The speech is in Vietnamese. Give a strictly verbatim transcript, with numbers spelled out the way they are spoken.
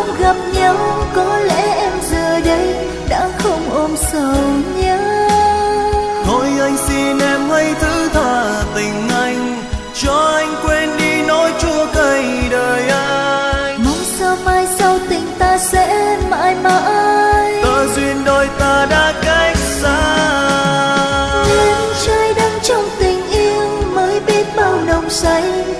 không gặp nhau, có lẽ em giờ đây đã không ôm sầu nhớ. Thôi anh xin em hãy thứ tha tình anh, cho anh quên đi nỗi chua cay đời anh. Mong sao mai sau tình ta sẽ mãi mãi, tơ duyên đôi ta đã cách xa. nhưng trái đắng trong tình yêu mới biết bao nồng say.